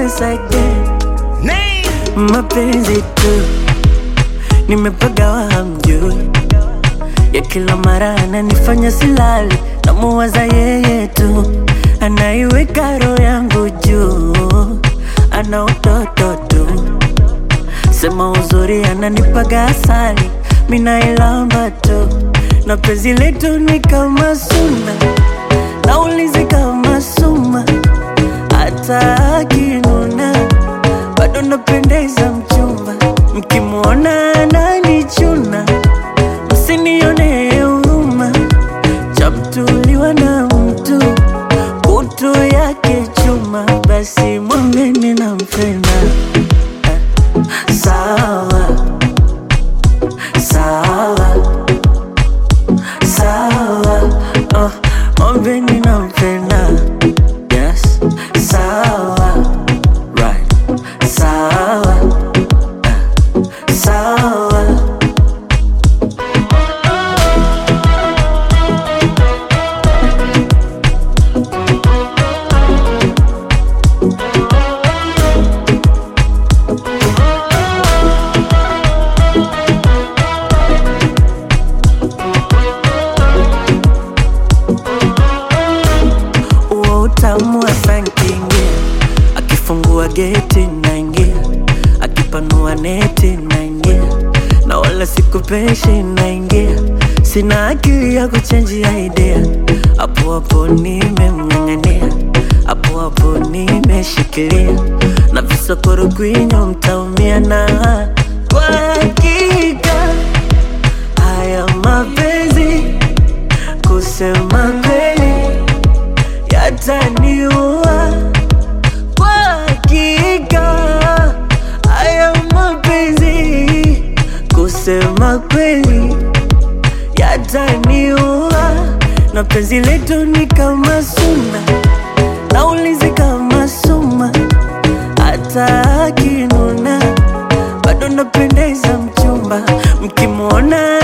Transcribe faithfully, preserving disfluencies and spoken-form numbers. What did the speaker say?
once again. Mapenzi tu nimepagawa hamjui, ya kila mara ananifanya silali, namuwaza yeye tu, anaiweka roho yangu juu, ana utoto tu, sema uzuri ananipaga asali, mina ilamba tu, na penzi letu ni kama suna, naulizi kama suma, hata akinuna bado napendeza mchumba, mkimuona ananichuna msinione huruma, chamtuliwa na mtu kutu yake chuma, basi mwambeni nampenda. Sawa sawa sawa, oh, mwambeni nampenda. Yes, sawa, right, sawa, uh, sawa. Uo utamu wa sankingia, akifungua geti naingia, akipanua neti naingia, na wala sikupeshi naingia, sina akili ya kuchangia idea, hapo hapo nimemng'ang'ania, hapo hapo nimeshikilia, na visokoro kwinyo mtaumia, na kwa hakika haya mapenzi kusema kweli yataniua, kwa hakika haya mapenzi kusema kweli yataniua, na penzi letu ni kama suna, naulizi kama suma, hata akinuna bado napendeza mchumba, mkimuona